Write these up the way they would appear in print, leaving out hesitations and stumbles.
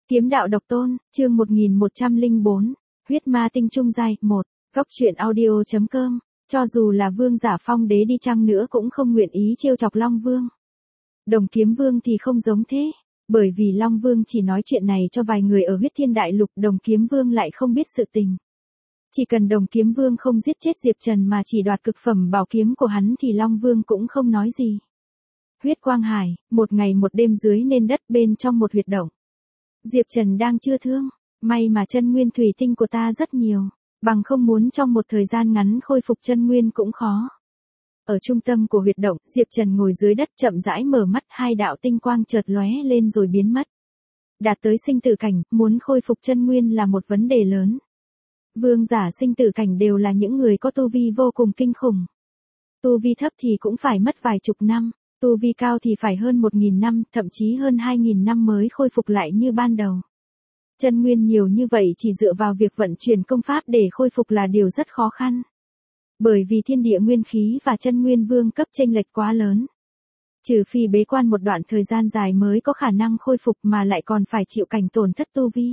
Kiếm đạo độc tôn, chương 1104, huyết ma tinh trung giai, 1, góc truyện audio.com, cho dù là vương giả phong đế đi chăng nữa cũng không nguyện ý trêu chọc Long Vương. Đồng Kiếm Vương thì không giống thế, bởi vì Long Vương chỉ nói chuyện này cho vài người ở huyết thiên đại lục, Đồng Kiếm Vương lại không biết sự tình. Chỉ cần Đồng Kiếm Vương không giết chết Diệp Trần mà chỉ đoạt cực phẩm bảo kiếm của hắn thì Long Vương cũng không nói gì. Huyết Quang Hải, một ngày một đêm dưới nền đất bên trong một huyệt động. Diệp Trần đang chưa thương, may mà chân nguyên thủy tinh của ta rất nhiều, bằng không muốn trong một thời gian ngắn khôi phục chân nguyên cũng khó. Ở trung tâm của huyệt động, Diệp Trần ngồi dưới đất chậm rãi mở mắt, hai đạo tinh quang chợt lóe lên rồi biến mất. Đạt tới sinh tử cảnh, muốn khôi phục chân nguyên là một vấn đề lớn. Vương giả sinh tử cảnh đều là những người có tu vi vô cùng kinh khủng. Tu vi thấp thì cũng phải mất vài chục năm. Tu vi cao thì phải hơn 1.000 năm, thậm chí hơn 2.000 năm mới khôi phục lại như ban đầu. Chân nguyên nhiều như vậy chỉ dựa vào việc vận chuyển công pháp để khôi phục là điều rất khó khăn. Bởi vì thiên địa nguyên khí và chân nguyên vương cấp chênh lệch quá lớn. Trừ phi bế quan một đoạn thời gian dài mới có khả năng khôi phục mà lại còn phải chịu cảnh tổn thất tu vi.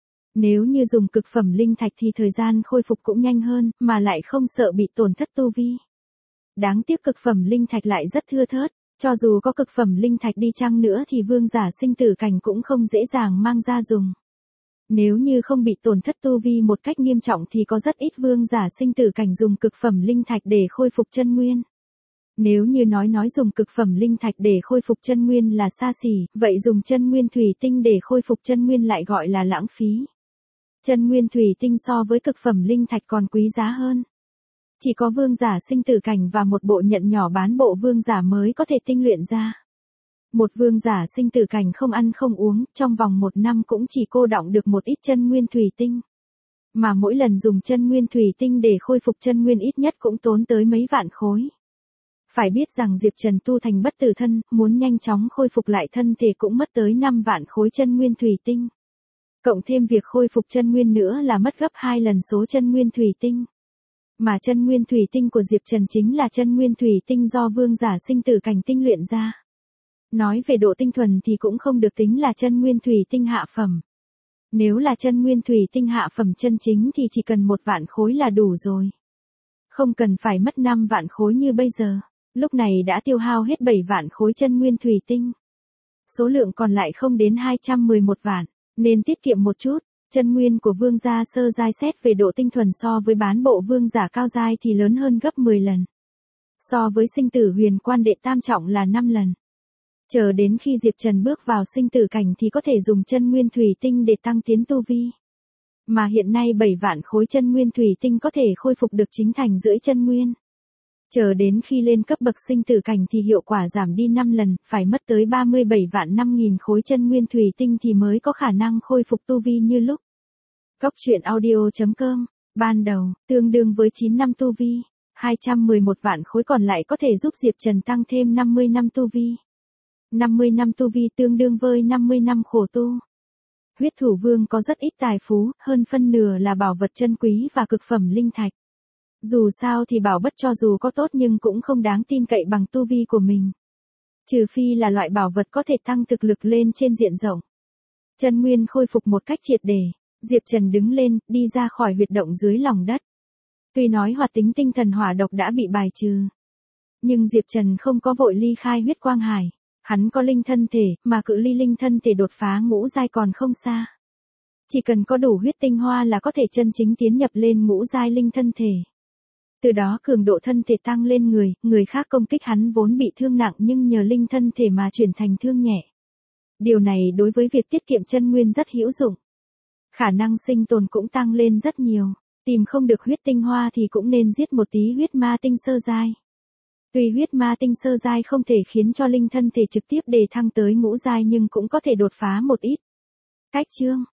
Nếu như dùng cực phẩm linh thạch thì thời gian khôi phục cũng nhanh hơn, mà lại không sợ bị tổn thất tu vi. Đáng tiếc cực phẩm linh thạch lại rất thưa thớt. Cho dù có cực phẩm linh thạch đi chăng nữa thì vương giả sinh tử cảnh cũng không dễ dàng mang ra dùng. Nếu như không bị tổn thất tu vi một cách nghiêm trọng thì có rất ít vương giả sinh tử cảnh dùng cực phẩm linh thạch để khôi phục chân nguyên. Nếu như nói dùng cực phẩm linh thạch để khôi phục chân nguyên là xa xỉ, vậy dùng chân nguyên thủy tinh để khôi phục chân nguyên lại gọi là lãng phí. Chân nguyên thủy tinh so với cực phẩm linh thạch còn quý giá hơn. Chỉ có vương giả sinh tử cảnh và một bộ nhận nhỏ bán bộ vương giả mới có thể tinh luyện ra. Một vương giả sinh tử cảnh không ăn không uống, trong vòng 1 năm cũng chỉ cô đọng được một ít chân nguyên thủy tinh. Mà mỗi lần dùng chân nguyên thủy tinh để khôi phục chân nguyên ít nhất cũng tốn tới mấy vạn khối. Phải biết rằng Diệp Trần tu thành bất tử thân, muốn nhanh chóng khôi phục lại thân thể cũng mất tới 5 vạn khối chân nguyên thủy tinh. Cộng thêm việc khôi phục chân nguyên nữa là mất gấp 2 lần số chân nguyên thủy tinh. Mà chân nguyên thủy tinh của Diệp Trần chính là chân nguyên thủy tinh do vương giả sinh tử cảnh tinh luyện ra. Nói về độ tinh thuần thì cũng không được tính là chân nguyên thủy tinh hạ phẩm. Nếu là chân nguyên thủy tinh hạ phẩm chân chính thì chỉ cần 1 vạn khối là đủ rồi. Không cần phải mất 5 vạn khối như bây giờ. Lúc này đã tiêu hao hết 7 vạn khối chân nguyên thủy tinh. Số lượng còn lại không đến 211 vạn, nên tiết kiệm một chút. Chân nguyên của vương gia sơ giai xét về độ tinh thuần so với bán bộ vương giả cao giai thì lớn hơn gấp 10 lần. So với sinh tử huyền quan đệ tam trọng là 5 lần. Chờ đến khi Diệp Trần bước vào sinh tử cảnh thì có thể dùng chân nguyên thủy tinh để tăng tiến tu vi. Mà hiện nay 7 vạn khối chân nguyên thủy tinh có thể khôi phục được chính thành rưỡi chân nguyên. Chờ đến khi lên cấp bậc sinh tử cảnh thì hiệu quả giảm đi 5 lần, phải mất tới 37 vạn 5.000 khối chân nguyên thủy tinh thì mới có khả năng khôi phục tu vi như lúc. Góc truyện audio.com, ban đầu, tương đương với 9 năm tu vi, 211 vạn khối còn lại có thể giúp Diệp Trần tăng thêm 50 năm tu vi. 50 năm tu vi tương đương với 50 năm khổ tu. Huyết Thủ Vương có rất ít tài phú, hơn phân nửa là bảo vật chân quý và cực phẩm linh thạch. Dù sao thì bảo bất cho dù có tốt nhưng cũng không đáng tin cậy bằng tu vi của mình. Trừ phi là loại bảo vật có thể tăng thực lực lên trên diện rộng. Chân nguyên khôi phục một cách triệt để, Diệp Trần đứng lên, đi ra khỏi huyệt động dưới lòng đất. Tuy nói hoạt tính tinh thần hỏa độc đã bị bài trừ, nhưng Diệp Trần không có vội ly khai huyết quang hải. Hắn có linh thân thể, mà cự ly linh thân thể đột phá ngũ giai còn không xa. Chỉ cần có đủ huyết tinh hoa là có thể chân chính tiến nhập lên ngũ giai linh thân thể. Từ đó cường độ thân thể tăng lên người khác công kích hắn vốn bị thương nặng nhưng nhờ linh thân thể mà chuyển thành thương nhẹ. Điều này đối với việc tiết kiệm chân nguyên rất hữu dụng. Khả năng sinh tồn cũng tăng lên rất nhiều, tìm không được huyết tinh hoa thì cũng nên giết một tí huyết ma tinh sơ giai. Tuy huyết ma tinh sơ giai không thể khiến cho linh thân thể trực tiếp đề thăng tới ngũ giai nhưng cũng có thể đột phá một ít. Cách chương